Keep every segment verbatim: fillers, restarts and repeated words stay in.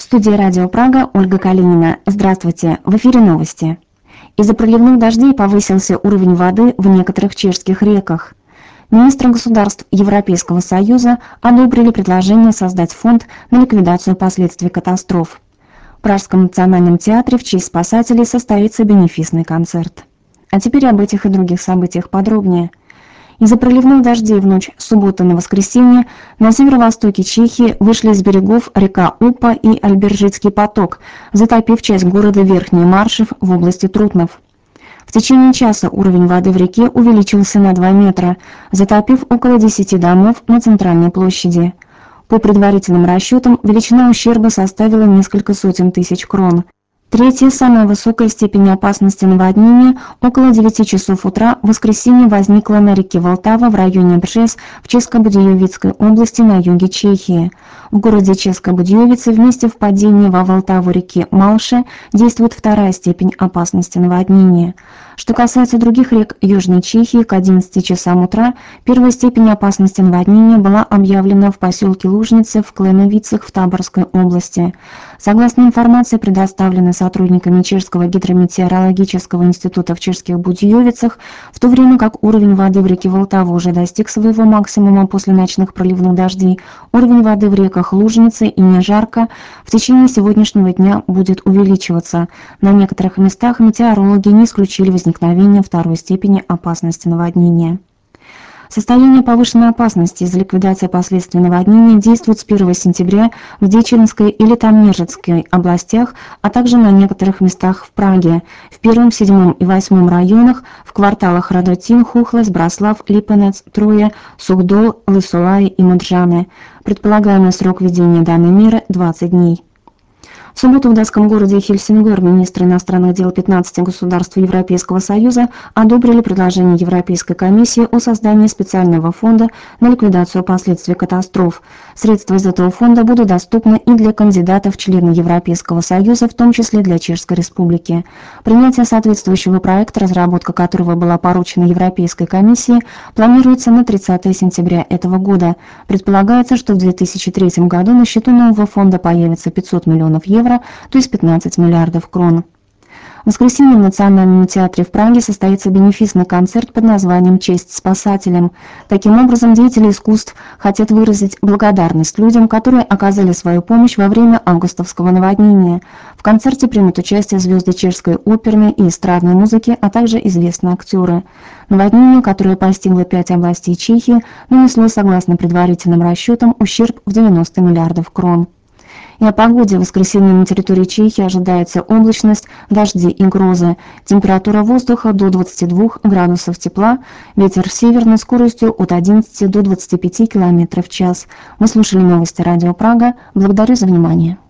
студии «Радио Прага» Ольга Калинина. Здравствуйте. В эфире новости. Из-за проливных дождей повысился уровень воды в некоторых чешских реках. Министры государств Европейского Союза одобрили предложение создать фонд на ликвидацию последствий катастроф. В Пражском национальном театре в честь спасателей состоится бенефисный концерт. А теперь об этих и других событиях подробнее. Из-за проливных дождей в ночь с субботы на воскресенье на северо-востоке Чехии вышли из берегов река Упа и Альбержицкий поток, затопив часть города Верхний Маршев в области Трутнов. В течение часа уровень воды в реке увеличился на два метра, затопив около десяти домов на центральной площади. По предварительным расчетам, величина ущерба составила несколько сотен тысяч крон. Третья, самая высокая степень опасности наводнения, около девяти часов утра в воскресенье возникла на реке Волтава в районе Бжес в Česko-Budějovické области на юге Чехии. В городе Česko-Budějovice в месте впадения во Волтаву реки Малше действует вторая степень опасности наводнения. Что касается других рек Южной Чехии, к одиннадцати часам утра первая степень опасности наводнения была объявлена в поселке Лужницы в Кленовицах в Таборской области. Согласно информации, предоставленной сотрудниками Чешского гидрометеорологического института в Чешских Будьевицах, в то время как уровень воды в реке Волтава уже достиг своего максимума после ночных проливных дождей, уровень воды в реках Лужницы и Нежарка в течение сегодняшнего дня будет увеличиваться. На некоторых местах метеорологи не исключили возникновение второй степени опасности наводнения. Состояние повышенной опасности из-за ликвидации последствий наводнения действует с первого сентября в Деченской и Литомнержецкой областях, а также на некоторых местах в Праге, в первом, седьмом и восьмом районах, в кварталах Радотин, Хухлес, Браслав, Липенец, Троя, Сухдол, Лысолай и Муджаны. Предполагаемый срок введения данной меры – двадцать дней. В субботу в датском городе Хельсингер министры иностранных дел пятнадцати государств Европейского Союза одобрили предложение Европейской комиссии о создании специального фонда на ликвидацию последствий катастроф. Средства из этого фонда будут доступны и для кандидатов в члены Европейского Союза, в том числе для Чешской Республики. Принятие соответствующего проекта, разработка которого была поручена Европейской комиссии, планируется на тридцатое сентября этого года. Предполагается, что в две тысячи третьем году на счету нового фонда появится пятьсот миллионов евро, то есть пятнадцать миллиардов крон. В воскресенье в Национальном театре в Праге состоится бенефисный концерт под названием «Честь спасателям». Таким образом, деятели искусств хотят выразить благодарность людям, которые оказали свою помощь во время августовского наводнения. В концерте примут участие звезды чешской оперной и эстрадной музыки, а также известные актеры. Наводнение, которое постигло пять областей Чехии, нанесло, согласно предварительным расчетам, ущерб в девяносто миллиардов крон. И о погоде. В воскресенье на территории Чехии ожидается облачность, дожди и грозы. Температура воздуха до двадцати двух градусов тепла, ветер северной скоростью от одиннадцати до двадцати пяти километров в час. Вы слушали новости Радио Прага. Благодарю за внимание.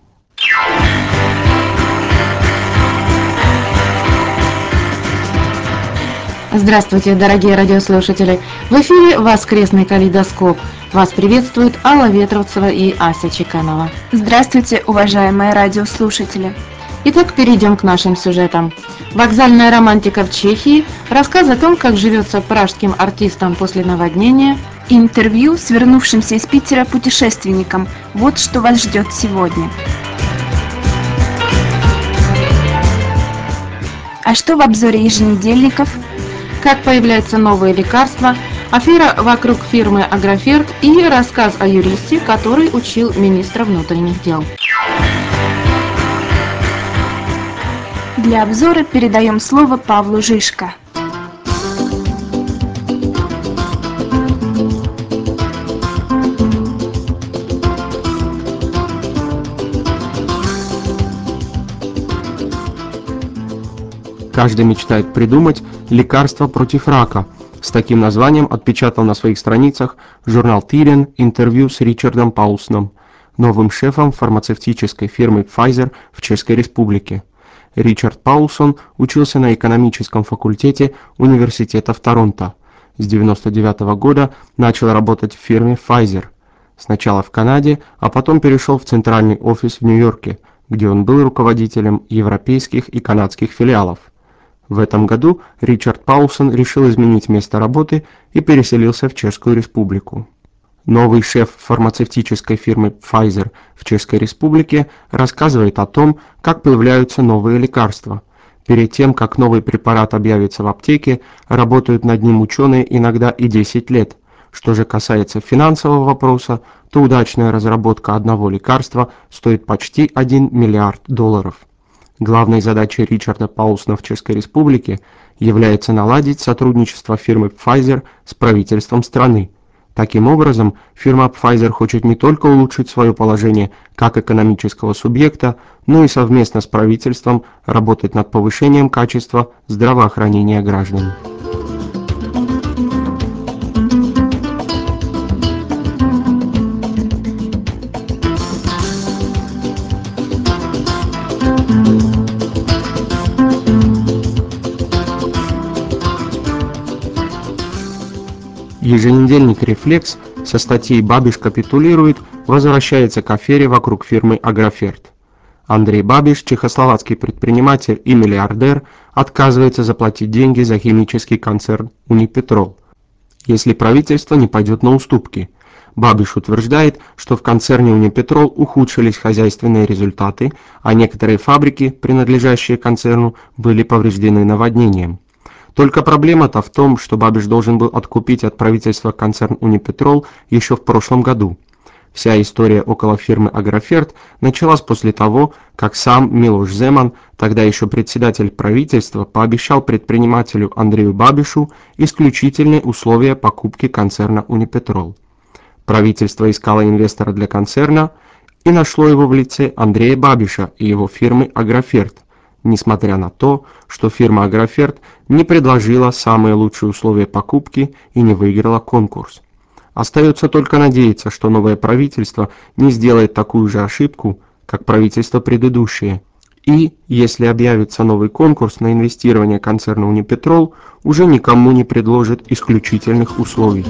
Здравствуйте, дорогие радиослушатели! В эфире «Воскресный калейдоскоп». Вас приветствуют Алла Ветровцева и Ася Чеканова. Здравствуйте, уважаемые радиослушатели! Итак, перейдем к нашим сюжетам. Вокзальная романтика в Чехии, рассказ о том, как живется пражским артистам после наводнения, интервью с вернувшимся из Питера путешественником. Вот что вас ждет сегодня. А что в обзоре еженедельников? Как появляются новые лекарства, афера вокруг фирмы «Агроферт» и рассказ о юристе, который учил министра внутренних дел. Для обзора передаем слово Павлу Жишко. Каждый мечтает придумать лекарство против рака. С таким названием отпечатал на своих страницах журнал Тирен интервью с Ричардом Паулсоном, новым шефом фармацевтической фирмы Pfizer в Чешской Республике. Ричард Паулсон учился на экономическом факультете университета в Торонто. С девяносто девятого года начал работать в фирме Pfizer. Сначала в Канаде, а потом перешел в центральный офис в Нью-Йорке, где он был руководителем европейских и канадских филиалов. В этом году Ричард Паулсон решил изменить место работы и переселился в Чешскую Республику. Новый шеф фармацевтической фирмы Pfizer в Чешской Республике рассказывает о том, как появляются новые лекарства. Перед тем, как новый препарат объявится в аптеке, работают над ним ученые иногда и десять лет. Что же касается финансового вопроса, то удачная разработка одного лекарства стоит почти один миллиард долларов. Главной задачей Ричарда Паулсона в Чешской Республике является наладить сотрудничество фирмы Pfizer с правительством страны. Таким образом, фирма Pfizer хочет не только улучшить свое положение как экономического субъекта, но и совместно с правительством работать над повышением качества здравоохранения граждан. Еженедельник «Рефлекс» со статьей «Бабиш капитулирует» возвращается к афере вокруг фирмы «Агроферт». Андрей Бабиш, чехословацкий предприниматель и миллиардер, отказывается заплатить деньги за химический концерн «Унипетрол», если правительство не пойдет на уступки. Бабиш утверждает, что в концерне «Унипетрол» ухудшились хозяйственные результаты, а некоторые фабрики, принадлежащие концерну, были повреждены наводнением. Только проблема-то в том, что Бабиш должен был откупить от правительства концерн «Унипетрол» еще в прошлом году. Вся история около фирмы «Агроферт» началась после того, как сам Милош Земан, тогда еще председатель правительства, пообещал предпринимателю Андрею Бабишу исключительные условия покупки концерна «Унипетрол». Правительство искало инвестора для концерна и нашло его в лице Андрея Бабиша и его фирмы «Агроферт», несмотря на то, что фирма «Агроферт» не предложила самые лучшие условия покупки и не выиграла конкурс. Остается только надеяться, что новое правительство не сделает такую же ошибку, как правительство предыдущее, и, если объявится новый конкурс на инвестирование концерна «Унипетрол», уже никому не предложит исключительных условий.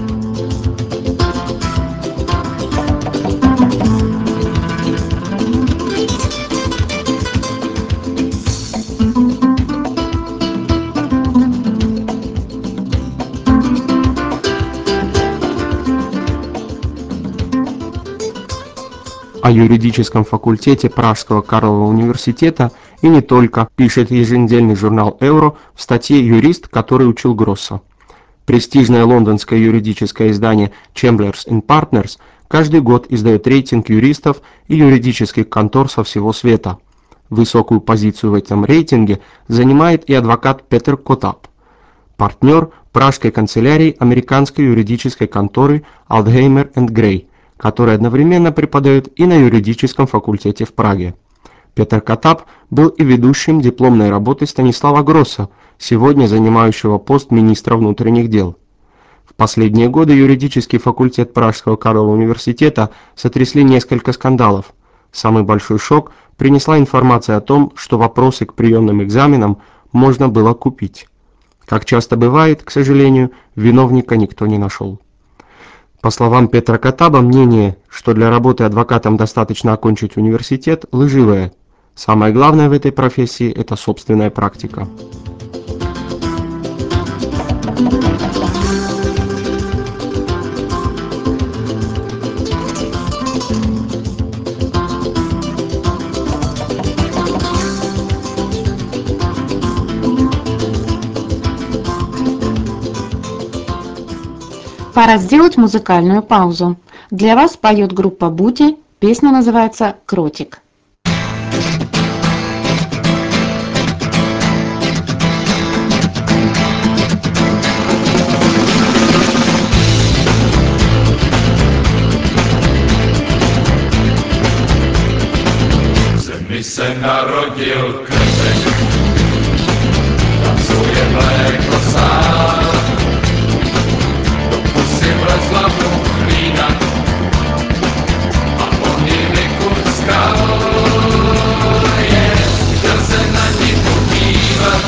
О юридическом факультете Пражского Карлова университета и не только, пишет еженедельный журнал «Евро» в статье «Юрист, который учил Гросса». Престижное лондонское юридическое издание Chambers and Partners каждый год издает рейтинг юристов и юридических контор со всего света. Высокую позицию в этом рейтинге занимает и адвокат Петер Котап, партнер пражской канцелярии американской юридической конторы Алдхеймер энд Грей, который одновременно преподает и на юридическом факультете в Праге. Петер Котап был и ведущим дипломной работы Станислава Гросса, сегодня занимающего пост министра внутренних дел. В последние годы юридический факультет Пражского Карлова университета сотрясли несколько скандалов. Самый большой шок принесла информация о том, что вопросы к приемным экзаменам можно было купить. Как часто бывает, к сожалению, виновника никто не нашел. По словам Петра Котаба, мнение, что для работы адвокатом достаточно окончить университет, лживое. Самое главное в этой профессии – это собственная практика. Пора сделать музыкальную паузу. Для вас поет группа Бути, песня называется «Кротик». V zemi se narodil křeček, tancuje mléko sám. Vlezla mu hlína a on ji vykuckal. Chtěl se na ní podívat,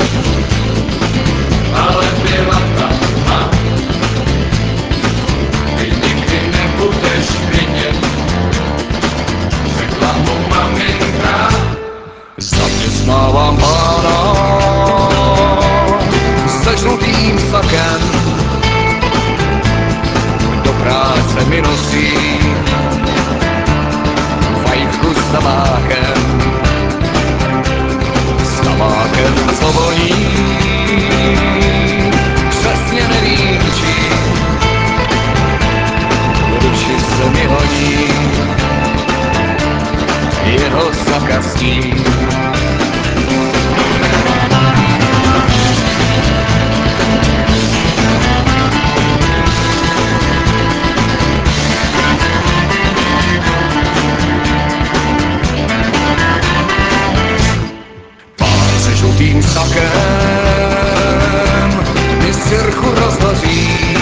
ale byla tam tma. Ty nikdy nebudeš vidět, řekla mu maminka. Za mě smál mi nosím fajfku s tabákem, s tabákem, co voní, přesně nevím čím, do duši se mi honí jeho zakastí. Žlutým sakem mi sirchu rozhoří,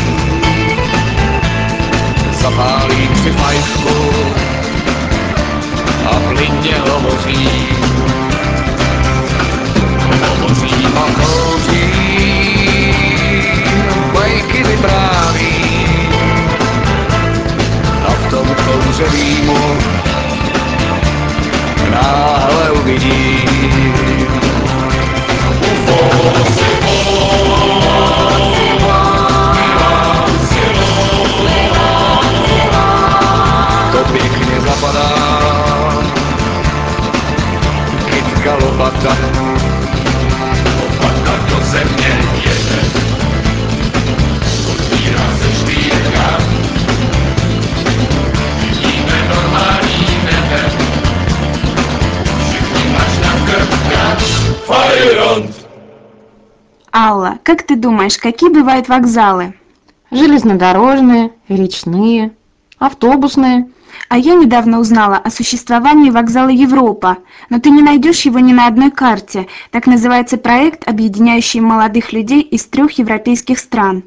zapálím si fajfku a plynně hovoří. Hovořím a kouřím, bajky vyprávím a v tom kouře rýmu náhle uvidím. To pěkně zapadá, kytka lopata, lopata do země jede, otvírá se štýrka, vidíme normální nebe, všichni máš na krpkách, Fajrant! Алла, как ты думаешь, какие бывают вокзалы? Железнодорожные, речные, автобусные. А я недавно узнала о существовании вокзала Европа, но ты не найдешь его ни на одной карте. Так называется проект, объединяющий молодых людей из трех европейских стран.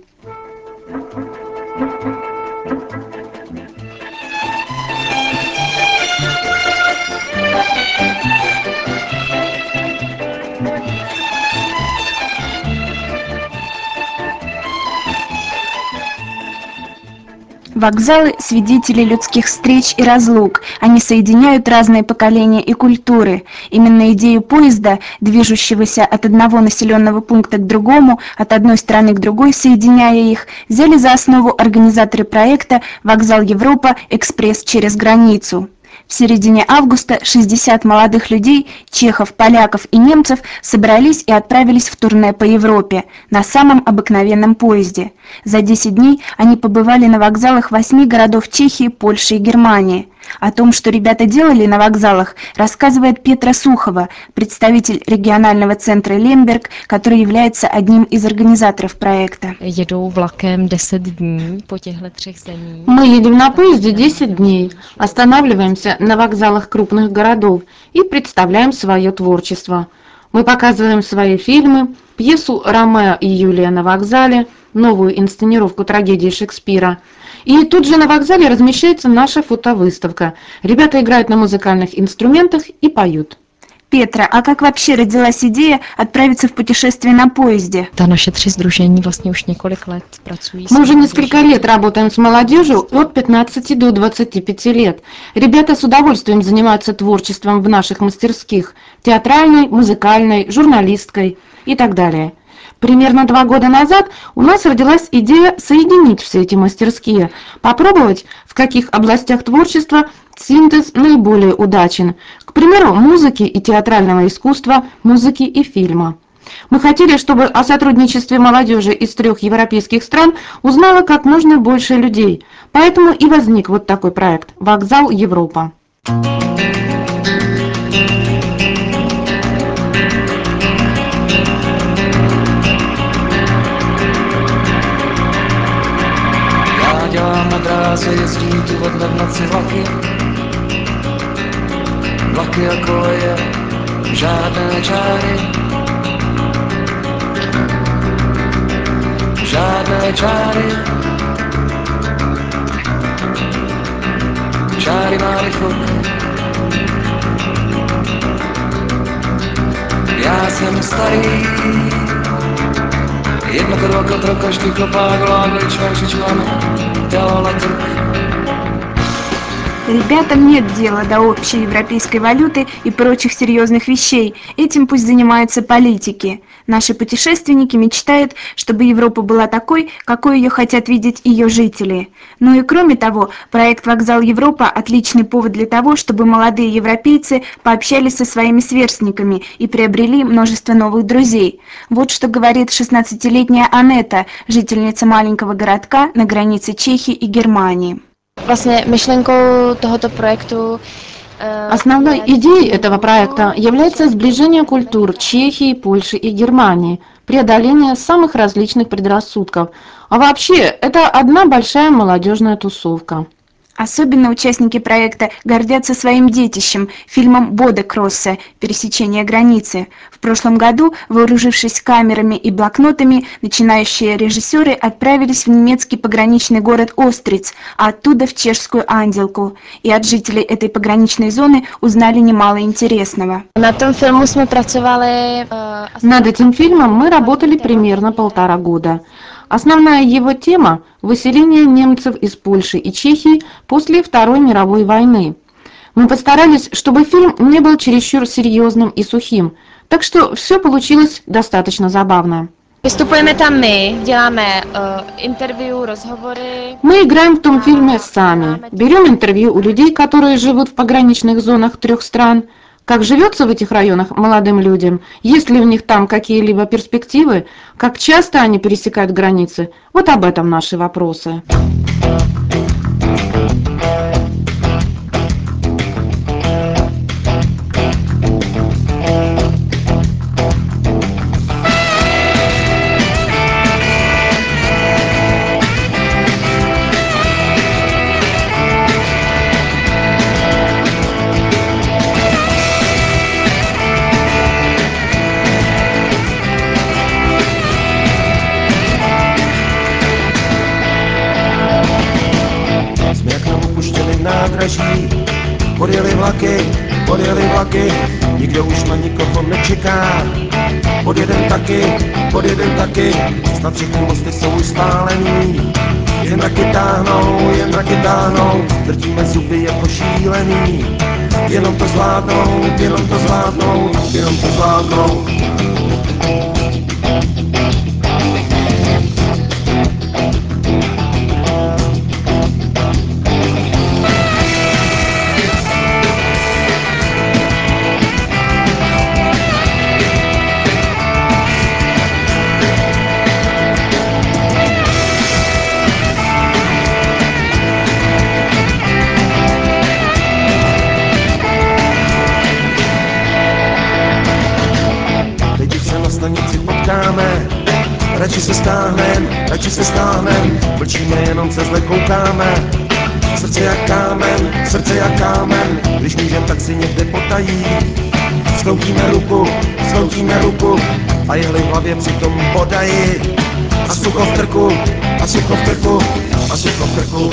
Вокзалы – свидетели людских встреч и разлук. Они соединяют разные поколения и культуры. Именно идею поезда, движущегося от одного населенного пункта к другому, от одной страны к другой, соединяя их, взяли за основу организаторы проекта «Вокзал Европа. Экспресс через границу». В середине августа шестьдесят молодых людей, чехов, поляков и немцев, собрались и отправились в турне по Европе на самом обыкновенном поезде. За десять дней они побывали на вокзалах восьми городов Чехии, Польши и Германии. О том, что ребята делали на вокзалах, рассказывает Петра Сухова, представитель регионального центра Лемберг, который является одним из организаторов проекта. Jedou vlakem deset dní po těchto třech zemích. Мы едем на поезде десять дней, останавливаемся на вокзалах крупных городов и представляем свое творчество. Мы показываем свои фильмы, пьесу «Ромео и Юлия на вокзале», новую инсценировку трагедии Шекспира. И тут же на вокзале размещается наша фотовыставка. Ребята играют на музыкальных инструментах и поют. Петра, а как вообще родилась идея отправиться в путешествие на поезде? Ta naše tři sdružení vlastně už několik let pracují. Мы уже несколько лет работаем с молодежью от пятнадцати до двадцати пяти лет. Ребята с удовольствием занимаются творчеством в наших мастерских. Театральной, музыкальной, журналистской и так далее. Примерно два года назад у нас родилась идея соединить все эти мастерские, попробовать, в каких областях творчества синтез наиболее удачен. К примеру, музыки и театрального искусства, музыки и фильма. Мы хотели, чтобы о сотрудничестве молодежи из трех европейских стран узнало как можно больше людей. Поэтому и возник вот такой проект «Вокзал Европа». Dělám na dráze, jezdí tu od v noci vlaky. Vlaky a koleje, žádné čáry. Žádné čáry. Čáry má rychlok. Já jsem starý. Jedno krok, krok, každý klopák, lágoj, čváši, čváme. Ребятам нет дела до общей европейской валюты и прочих серьезных вещей. Этим пусть занимаются политики. Наши путешественники мечтают, чтобы Европа была такой, какой ее хотят видеть ее жители. Ну и кроме того, проект «Вокзал Европа» – отличный повод для того, чтобы молодые европейцы пообщались со своими сверстниками и приобрели множество новых друзей. Вот что говорит шестнадцатилетняя Анетта, жительница маленького городка на границе Чехии и Германии. Vlastně myšlenkou tohoto projektu Основной идеей этого проекта является сближение культур Чехии, Польши и Германии, преодоление самых различных предрассудков. А вообще, это одна большая молодежная тусовка. Особенно участники проекта гордятся своим детищем, фильмом Боде Кросса «Пересечение границы». В прошлом году, вооружившись камерами и блокнотами, начинающие режиссеры отправились в немецкий пограничный город Остриц, а оттуда в чешскую Анделку. И от жителей этой пограничной зоны узнали немало интересного. Na tom filmu jsme pracovali. Над этим фильмом мы работали примерно полтора года. Основная его тема – выселение немцев из Польши и Чехии после Второй мировой войны. Мы постарались, чтобы фильм не был чересчур серьезным и сухим, так что все получилось достаточно забавно. Vystupujeme tam my, děláme uh, interview, rozhovory. Мы играем в том фильме сами, берем интервью у людей, которые живут в пограничных зонах трех стран. Как живется в этих районах молодым людям, есть ли у них там какие-либо перспективы, как часто они пересекают границы, вот об этом наши вопросы. nádraží, podjeli vlaky, podjeli vlaky, nikdo už na nikoho nečeká. Podjedem taky, podjedem taky, snad všechny mosty jsou už spálený. Jen mraky táhnou, jen mraky táhnou, drtíme zuby jako šílený. Jenom to zvládnou, jenom to zvládnou, jenom to zvládnou. Radši se stáhnem, radši se stáhnem, mlčíme, jenom se zle koukáme. Srdce jak kámen, srdce jak kámen, když můžem, tak si někde potají. Skloutíme ruku, skloutíme ruku a jehly v hlavě přitom podají. A sucho v krku, a sucho v krku, a sucho v krku.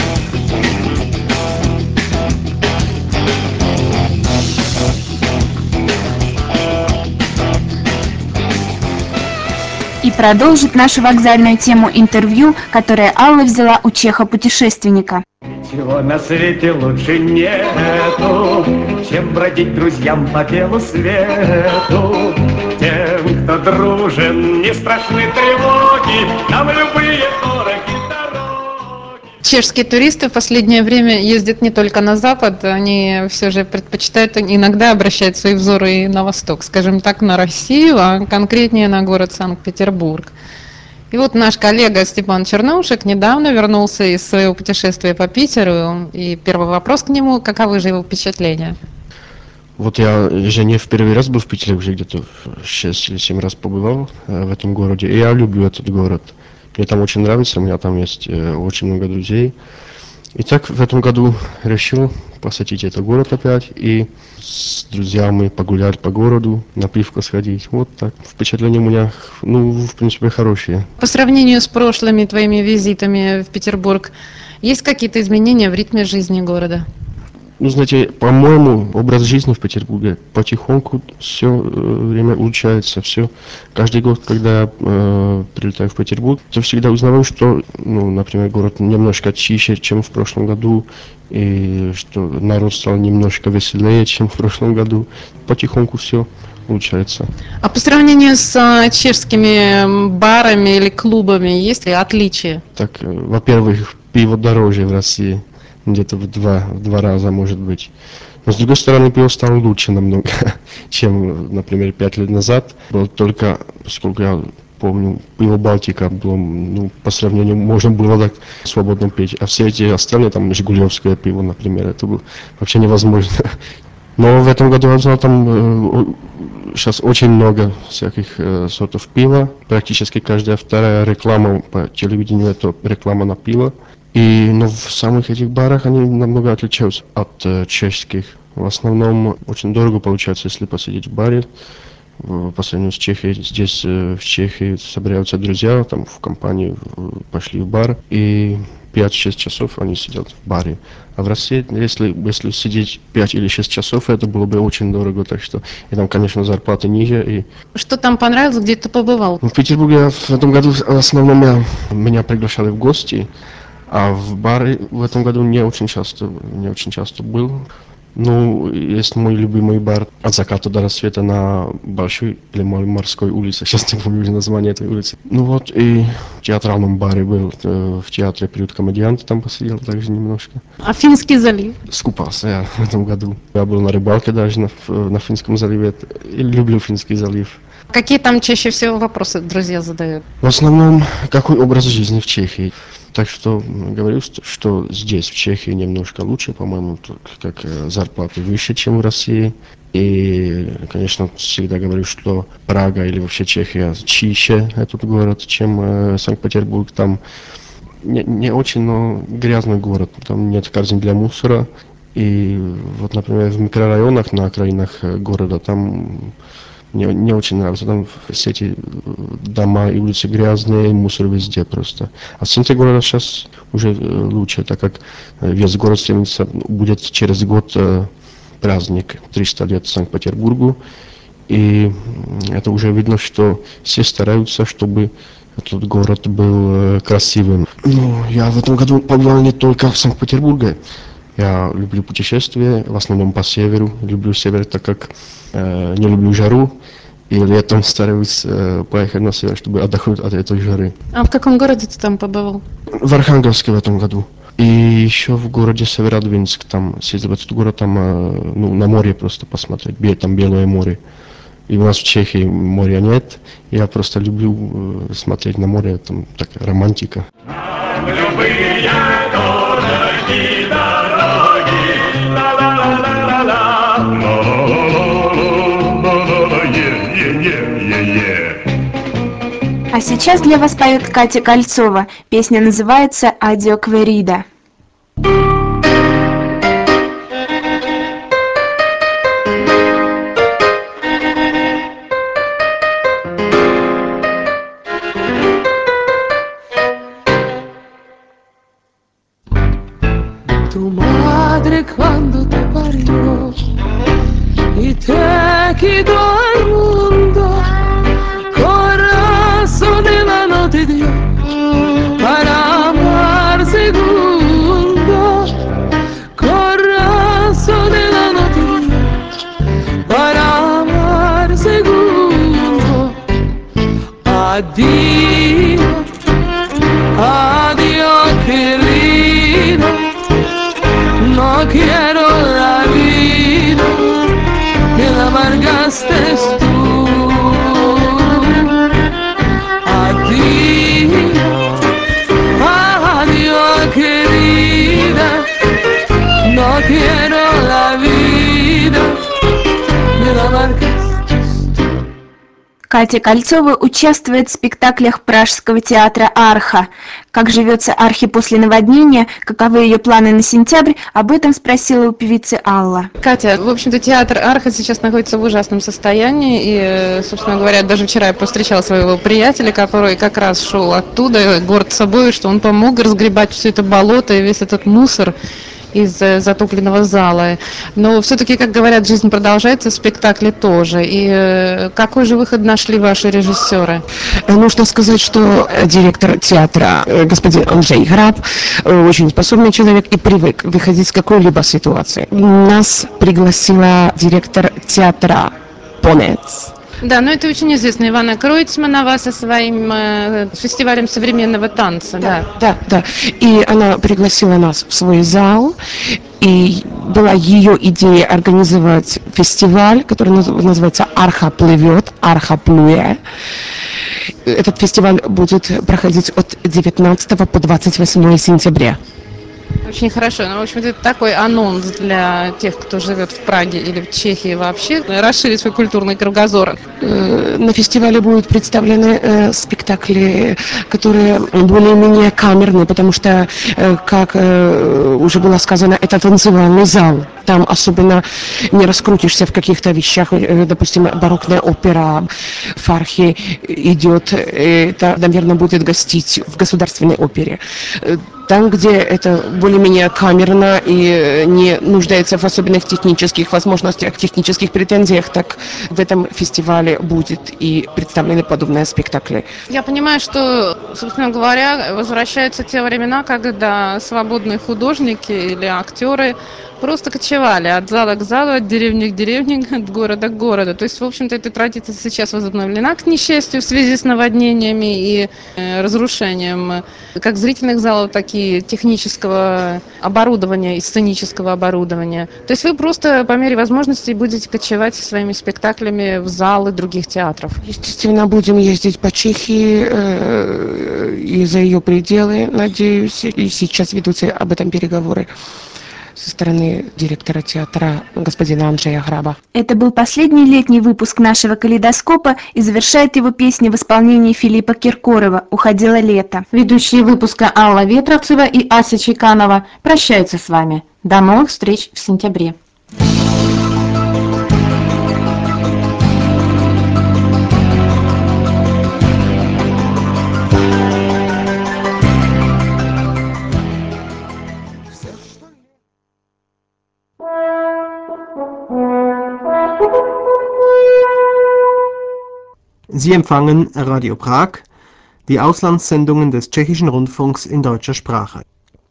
И продолжит нашу вокзальную тему интервью, которое Алла взяла у чеха-путешественника. Ничего на свете лучше нету, чем бродить друзьям по белу свету. Тем, кто дружен, не страшны тревоги, нам любые дороги дороги. Чешские туристы в последнее время ездят не только на запад, они все же предпочитают иногда обращать свои взоры и на восток, скажем так, на Россию, а конкретнее на город Санкт-Петербург. И вот наш коллега Степан Черноушек недавно вернулся из своего путешествия по Питеру, и первый вопрос к нему: каковы же его впечатления? Вот я же не в первый раз был в Питере, уже где-то шесть или семь раз побывал в этом городе, и я люблю этот город. Мне там очень нравится, у меня там есть э, очень много друзей. И так в этом году решил посетить этот город опять и с друзьями погулять по городу, на пивко сходить. Вот так. Впечатления у меня, ну, в принципе, хорошие. По сравнению с прошлыми твоими визитами в Петербург, есть какие-то изменения в ритме жизни города? Ну, знаете, по-моему, образ жизни в Петербурге потихоньку все э, время улучшается, все. Каждый год, когда я э, прилетаю в Петербург, то всегда узнаваю, что, ну, например, город немножко чище, чем в прошлом году, и что народ стал немножко веселее, чем в прошлом году. Потихоньку все улучшается. А по сравнению с а, чешскими барами или клубами есть ли отличия? Так, э, во-первых, пиво дороже в России, где-то в два, в два раза, может быть. Но, с другой стороны, пиво стало лучше намного, чем, например, пять лет назад. Было только, сколько я помню, пиво Балтика было, ну, по сравнению, можно было так свободно пить. А все эти остальные, там, жигулевское пиво, например, это было вообще невозможно. Но в этом году я узнал, там э, сейчас очень много всяких э, сортов пива. Практически каждая вторая реклама по телевидению — это реклама на пиво. И, но в самых этих барах они намного отличаются от э, чешских. В основном очень дорого получается, если посидеть в баре. В- По сравнению с Чехией, здесь э, в Чехии собираются друзья, там в компании э, пошли в бар, и пять-шесть часов они сидят в баре. А в России, если, если сидеть пять или шесть часов, это было бы очень дорого, так что, и там, конечно, зарплаты ниже, и Что там понравилось, где ты побывал? в Петербурге в этом году в основном я, меня приглашали в гости, а в бары в этом году не очень часто, не очень часто был. Ну, есть мой любимый бар от заката до рассвета на Большой или Мор- Морской улице. Сейчас не помню уже название этой улицы. Ну вот, и в театральном баре был, э, в театре «Приют комедианта», там посидел также немножко. А Финский залив? Скупался я в этом году. Я был на рыбалке даже на, Ф- на Финском заливе. И люблю Финский залив. Какие там чаще всего вопросы друзья задают? В основном, какой образ жизни в Чехии. Так что м, говорю, что, что здесь, в Чехии, немножко лучше, по-моему, тут как э, зарплаты выше, чем в России. И, конечно, всегда говорю, что Прага или вообще Чехия чище этот город, чем э, Санкт-Петербург. Там не, не очень, но грязный город. Там нет корзин для мусора. И вот, например, в микрорайонах на окраинах э, города там мне не очень нравится. Там все эти э, дома и улицы грязные, мусор везде просто. А в центре города сейчас уже э, лучше, так как э, весь город стремится, будет через год э, праздник триста лет Санкт-Петербургу. И м, это уже видно, что все стараются, чтобы этот город был э, красивым. Ну, я в этом году побывал не только в Санкт-Петербурге. Я люблю путешествия, в основном по северу. Люблю север, так как э, не люблю жару. И летом стараюсь э, поехать на север, чтобы отдохнуть от этой жары. А в каком городе ты там побывал? В Архангельске в этом году. И еще в городе Северодвинск. Там съездил в этот город, там э, ну, на море просто посмотреть. Бе- Там Белое море. И у нас в Чехии моря нет. Я просто люблю э, смотреть на море, там такая романтика. Любые дороги, дороги, ла-ла-ла-ла-ла-ла, ла-ла-ла-ла-ла-ла-ла, е-е-е-е-е. А сейчас для вас поет Катя Кольцова. Песня называется «Адио Кверида». Tu madre quando te parió y te quitó al mundo, corazón de mano te dio para amar segundo, corazón de mano te dio para amar segundo. Addio, addio querido, no quiero la vida que la amargaste tú. Addio, adiós querida, no quiero la vida que la amargaste. Катя Кольцова участвует в спектаклях Пражского театра «Арха». Как живется Архе после наводнения, каковы ее планы на сентябрь, об этом спросила у певицы Алла. Катя, в общем-то, театр Арха сейчас находится в ужасном состоянии. И, собственно говоря, даже вчера я повстречала своего приятеля, который как раз шел оттуда, горд собой, что он помог разгребать все это болото и весь этот мусор. из э, затопленного зала. Но все-таки, как говорят, жизнь продолжается, спектакли тоже. И э, какой же выход нашли ваши режиссеры? Нужно сказать, что директор театра, э, господин Андрей Граб, э, очень способный человек и привык выходить из какой-либо ситуации. Нас пригласила директор театра Понец. Да, но это очень известно. Ивана Кройцманова со своим э, фестивалем современного танца. Да, да, да. И она пригласила нас в свой зал. И была ее идея организовать фестиваль, который называется «Арха плывет», «Арха плюе». Этот фестиваль будет проходить от девятнадцатого по двадцать восьмое сентября. Очень хорошо. Ну, в общем-то, это такой анонс для тех, кто живет в Праге или в Чехии вообще, расширить свой культурный кругозор. На фестивале будут представлены э, спектакли, которые более-менее камерные, потому что, э, как э, уже было сказано, это танцевальный зал. Там особенно не раскрутишься в каких-то вещах. Э, допустим, барокная опера Фархи идет, это, наверное, будет гостить в Государственной опере. Там, где это более-менее камерно и не нуждается в особенных технических возможностях, технических претензиях, так в этом фестивале будет и представлены подобные спектакли. Я понимаю, что, собственно говоря, возвращаются те времена, когда свободные художники или актеры просто кочевали от зала к залу, от деревни к деревне, от города к городу. То есть, в общем-то, эта традиция сейчас возобновлена, к несчастью, в связи с наводнениями и э, разрушением как зрительных залов, так и технического оборудования и сценического оборудования. То есть вы просто по мере возможностей будете кочевать со своими спектаклями в залы других театров. Естественно, будем ездить по Чехии э, и за ее пределы, надеюсь. И сейчас ведутся об этом переговоры со стороны директора театра господина Андрея Граба. Это был последний летний выпуск нашего «Калейдоскопа», и завершает его песня в исполнении Филиппа Киркорова «Уходило лето». Ведущие выпуска Алла Ветровцева и Ася Чеканова прощаются с вами. До новых встреч в сентябре. Sie empfangen Radio Prag, die Auslandssendungen des Tschechischen Rundfunks in deutscher Sprache.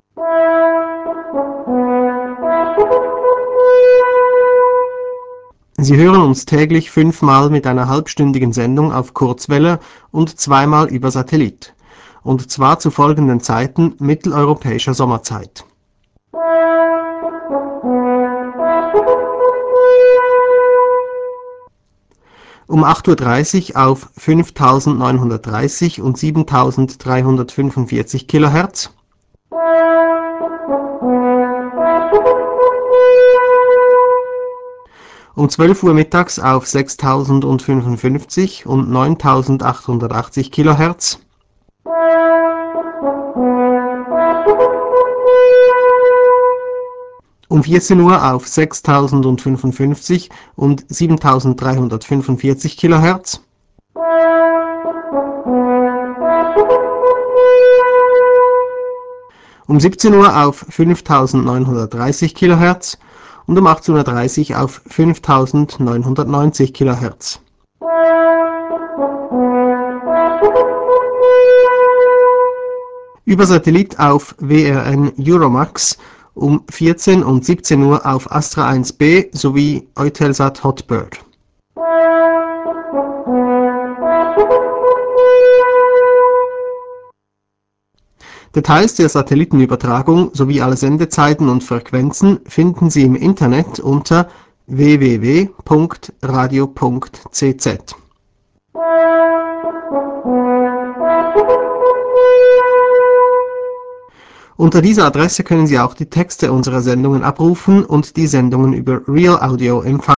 Sie hören uns täglich fünfmal mit einer halbstündigen Sendung auf Kurzwelle und zweimal über Satellit. Und zwar zu folgenden Zeiten mitteleuropäischer Sommerzeit. Um acht Uhr dreißig auf fünftausendneunhundertdreißig und siebentausenddreihundertfünfundvierzig Kilohertz. Um zwölf Uhr mittags auf sechstausendfünfundfünfzig und neuntausendachthundertachtzig Kilohertz. Um vierzehn Uhr auf sechstausendfünfundfünfzig und siebentausenddreihundertfünfundvierzig Kilohertz. Um siebzehn Uhr auf fünftausendneunhundertdreißig Kilohertz und um achtzehn Uhr dreißig auf fünftausendneunhundertneunzig Kilohertz. Über Satellit auf W R N Euromax um vierzehn und siebzehn Uhr auf Astra eins B sowie Eutelsat Hotbird. Details der Satellitenübertragung sowie alle Sendezeiten und Frequenzen finden Sie im Internet unter w w w punkt radio punkt c z. Unter dieser Adresse können Sie auch die Texte unserer Sendungen abrufen und die Sendungen über Real Audio empfangen.